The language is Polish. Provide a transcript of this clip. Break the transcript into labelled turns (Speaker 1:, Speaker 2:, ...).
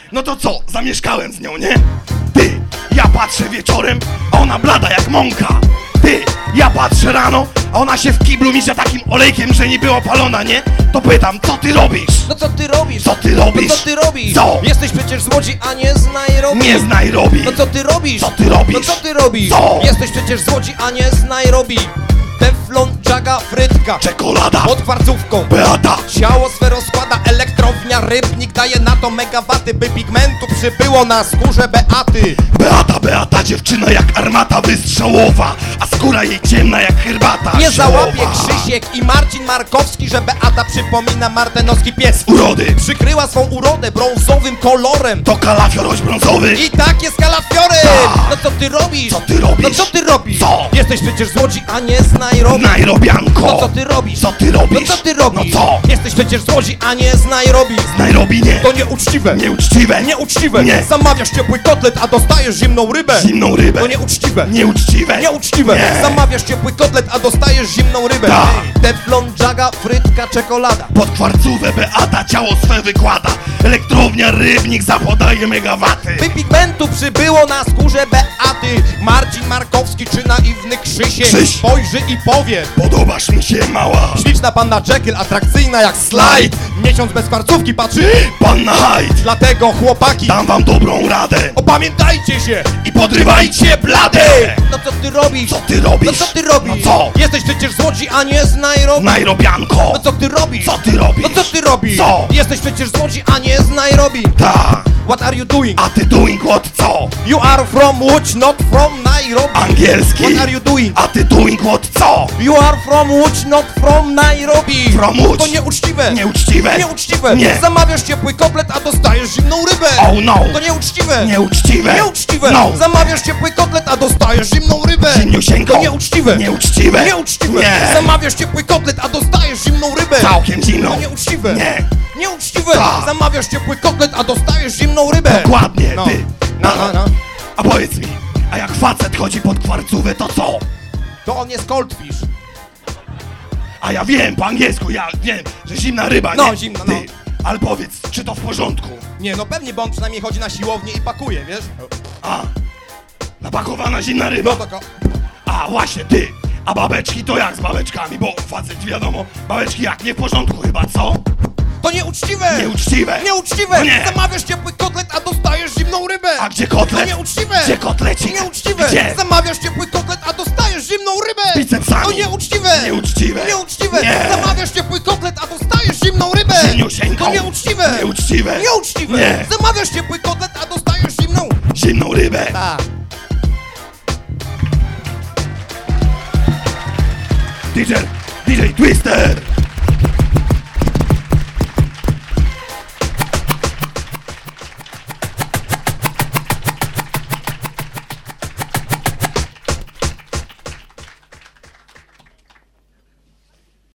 Speaker 1: No to co, zamieszkałem z nią, nie? Ty, ja patrzę wieczorem, a ona blada jak mąka. Ty, ja patrzę rano, a ona się w kiblu misze takim olejkiem, że nie była palona, nie? To pytam, co ty robisz?
Speaker 2: No co ty robisz?
Speaker 1: Co ty robisz?
Speaker 2: No co ty robisz?
Speaker 1: Co?
Speaker 2: Jesteś przecież z Łodzi, a nie z Nairobi.
Speaker 1: Nie z Nairobi.
Speaker 2: No co ty robisz?
Speaker 1: Co ty robisz?
Speaker 2: No co ty robisz?
Speaker 1: Co?
Speaker 2: Jesteś przecież z Łodzi, a nie z Nairobi. Teflon, Jaga, frytka
Speaker 1: Czekolada.
Speaker 2: pod kwarcówką.
Speaker 1: Beata.
Speaker 2: Ciało swe rozkłada, elektrownia, rybnik daje na to megawaty, by pigmentu przybyło na skórze Beaty.
Speaker 1: Beata, dziewczyna jak armata wystrzałowa, a skóra jej ciemna jak herbata
Speaker 2: Nie
Speaker 1: ziołowa.
Speaker 2: załapie Krzysiek i Marcin Markowski, że Beata przypomina martenowski pies.
Speaker 1: Urody.
Speaker 2: Przykryła swą urodę brązowym kolorem.
Speaker 1: To kalafioroś brązowy.
Speaker 2: I tak jest kalafiorem!
Speaker 1: Tak.
Speaker 2: No co ty robisz?
Speaker 1: Co ty robisz?
Speaker 2: No co ty robisz?
Speaker 1: Co?
Speaker 2: Jesteś przecież z Łodzi, a nie z Nairobi.
Speaker 1: Nairobianko.
Speaker 2: No co ty robisz?
Speaker 1: Co ty robisz?
Speaker 2: No co ty robisz?
Speaker 1: No co?
Speaker 2: Jesteś przecież z Łodzi, a nie z Nairobi.
Speaker 1: Z Nairobi nie.
Speaker 2: To nieuczciwe.
Speaker 1: Nieuczciwe.
Speaker 2: Nieuczciwe.
Speaker 1: Nie.
Speaker 2: Zamawiasz ciepły kotlet, a dostajesz zimną rybę.
Speaker 1: Zimną rybę.
Speaker 2: To nieuczciwe.
Speaker 1: Nieuczciwe.
Speaker 2: Nieuczciwe.
Speaker 1: Nie.
Speaker 2: Zamawiasz ciepły kotlet, a dostajesz zimną rybę.
Speaker 1: Tak.
Speaker 2: Teflon, Jaga, frytka, czekolada.
Speaker 1: Pod kwarcówę Beata ciało swe wykłada. Elektrownia, rybnik zapodaje megawaty.
Speaker 2: By pigmentu przybyło na skórze Beaty. Marcin Markowski czy naiwny Krzysiek
Speaker 1: Krzyś.
Speaker 2: spojrzy i powie:
Speaker 1: Podobasz mi się, mała.
Speaker 2: śliczna panna Jekyll, atrakcyjna jak slajd. Miesiąc bez kwarcówki patrzy,
Speaker 1: Panna Hyde.
Speaker 2: dlatego chłopaki,
Speaker 1: Dam wam dobrą radę.
Speaker 2: opamiętajcie się.
Speaker 1: I podrywajcie bladę.
Speaker 2: No co ty robisz?
Speaker 1: Co ty robisz?
Speaker 2: No co ty robisz?
Speaker 1: No co?
Speaker 2: Jesteś przecież z Łodzi, a nie z Nairobi.
Speaker 1: Nairobianko.
Speaker 2: No co ty robisz?
Speaker 1: Co ty robisz?
Speaker 2: No co ty robisz?
Speaker 1: Co?
Speaker 2: Jesteś przecież z Łodzi, a nie z Nairobi.
Speaker 1: Ta.
Speaker 2: What are you doing?
Speaker 1: A ty doing what co?
Speaker 2: You are from Łódź, not from Nairobi.
Speaker 1: Angielski.
Speaker 2: What are you doing?
Speaker 1: A ty doing what co?
Speaker 2: You are from Łódź, not from Nairobi.
Speaker 1: From Łódź.
Speaker 2: To nieuczciwe.
Speaker 1: Nieuczciwe.
Speaker 2: Nieuczciwe.
Speaker 1: Nie.
Speaker 2: Zamawiasz ciepły kotlet, a dostajesz zimną rybę.
Speaker 1: Oh no.
Speaker 2: To nieuczciwe.
Speaker 1: Nieuczciwe.
Speaker 2: Nieuczciwe.
Speaker 1: No.
Speaker 2: Zamawiasz ciepły kotlet, a dostajesz zimną rybę.
Speaker 1: Zimniusieńko.
Speaker 2: To nieuczciwe.
Speaker 1: Nieuczciwe.
Speaker 2: Nieuczciwe.
Speaker 1: Nie.
Speaker 2: Zamawiasz ciepły kotlet, a dostajesz zimną rybę.
Speaker 1: Całkiem zimną.
Speaker 2: To nieuczciwe.
Speaker 1: Nie.
Speaker 2: Nieuczciwe.
Speaker 1: Tak.
Speaker 2: Zamawiasz ciepły kotlet, a dostajesz zimną rybę.
Speaker 1: Dokładnie,
Speaker 2: No.
Speaker 1: ty.
Speaker 2: No.
Speaker 1: A powiedz mi, a jak facet chodzi pod kwarcówę, to co?
Speaker 2: To on jest goldfish.
Speaker 1: A ja wiem po angielsku, ja wiem, że zimna ryba,
Speaker 2: No,
Speaker 1: nie?
Speaker 2: zimna,
Speaker 1: ty.
Speaker 2: no.
Speaker 1: Ale powiedz, czy to w porządku?
Speaker 2: Nie, no pewnie, bo on przynajmniej chodzi na siłownię i pakuje, wiesz?
Speaker 1: A, napakowana zimna ryba.
Speaker 2: No taka.
Speaker 1: A właśnie, ty. A babeczki to jak z babeczkami? Bo facet wiadomo, babeczki jak nie w porządku chyba, co?
Speaker 2: To nieuczciwe!
Speaker 1: Nieuczciwe.
Speaker 2: Nieuczciwe!
Speaker 1: No nie.
Speaker 2: Zamawiasz ciepły kotlet, a dostajesz zimną rybę!
Speaker 1: A gdzie kotlet?
Speaker 2: To nieuczciwe!
Speaker 1: Gdzie kotlecik?
Speaker 2: Nieuczciwe!
Speaker 1: Gdzie?
Speaker 2: Zamawiasz ciepły kotlet, a dostajesz zimną rybę!
Speaker 1: Bicepsami.
Speaker 2: To nieuczciwe!
Speaker 1: Nieuczciwe.
Speaker 2: Nieuczciwe!
Speaker 1: Nie.
Speaker 2: Zamawiasz ciepły kotlet, a dostajesz zimną rybę!
Speaker 1: Zimniusieńką.
Speaker 2: To nieuczciwe!
Speaker 1: Nieuczciwe.
Speaker 2: Nieuczciwe!
Speaker 1: Nie.
Speaker 2: Zamawiasz ciepły kotlet, a dostajesz zimną...
Speaker 1: Zimną rybę.
Speaker 2: Tak.
Speaker 1: DJ Twister.